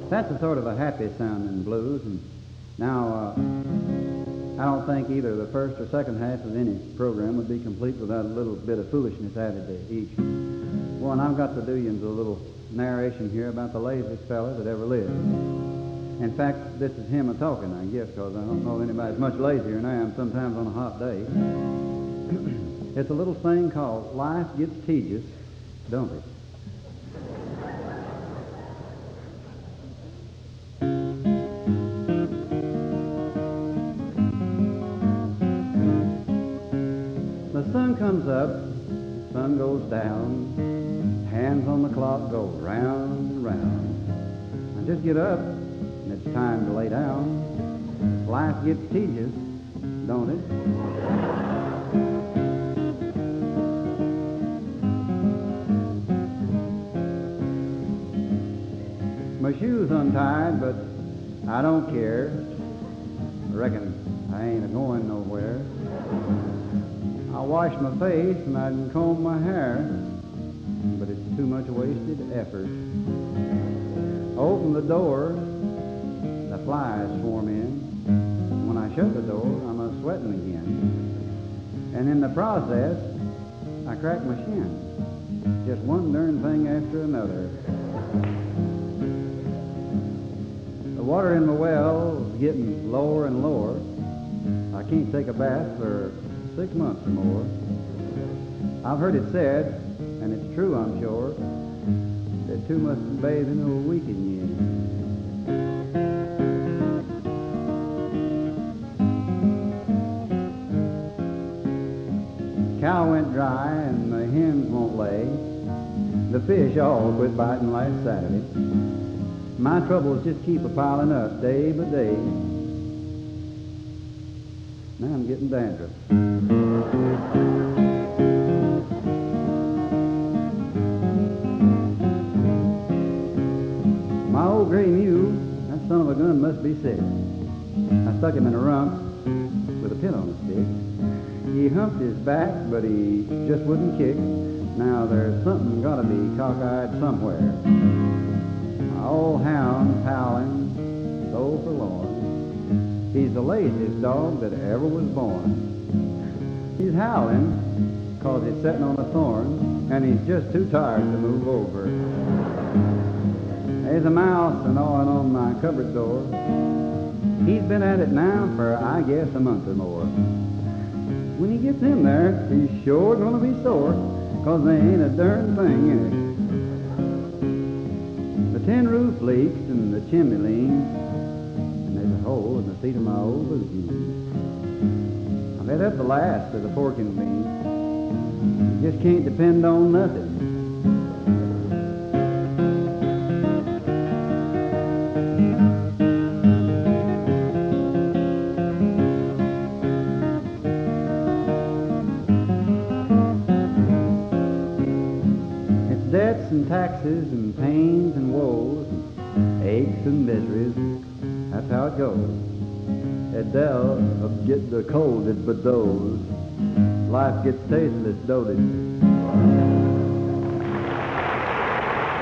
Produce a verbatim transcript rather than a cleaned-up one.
That's a sort of a happy sounding blues. And now, uh, I don't think either the first or second half of any program would be complete without a little bit of foolishness added to each one. I've got to do you a little narration here about the laziest fella that ever lived. In fact, this is him a-talking, I guess, because I don't know anybody's much lazier than I am sometimes on a hot day. It's a little thing called Life Gets Tedious, don't it? The sun comes up, sun goes down, hands on the clock go round and round. I just get up, and it's time to lay down. Life gets tedious, don't it? My shoe's untied, but I don't care. I reckon I ain't a-going nowhere. I wash my face and I can comb my hair, but it's too much wasted effort. Open the door, the flies swarm in. When I shut the door, I'm a-sweating again. And in the process, I crack my shin. Just one darn thing after another. The water in my well is getting lower and lower. I can't take a bath for six months or more. I've heard it said, and it's true I'm sure, that two mustn't bathe in a weekend yet. Cow went dry and the hens won't lay. The fish all quit biting last Saturday. My troubles just keep a-piling up day by day. Now I'm getting dandruff. My old gray mule, that son of a gun must be sick. I stuck him in a rump with a pin on his stick. He humped his back, but he just wouldn't kick. Now there's something gotta be cockeyed somewhere. My old hound's howling, so forlorn. He's the laziest dog that ever was born. He's howling because he's sitting on a thorn, and he's just too tired to move over. There's a mouse gnawing on my cupboard door. He's been at it now for, I guess, a month or more. When he gets in there, he's sure gonna be sore, because there ain't a darn thing in it. The tin roof leaks and the chimney leans, hole in the seat of my old blue jeans. I've had up the last of the pork and beans. You just can't depend on nothing. It's debts and taxes and pains and woes, and aches and miseries. That's how it goes. Adele of get the cold it bedows. Life gets tasteless, don't it?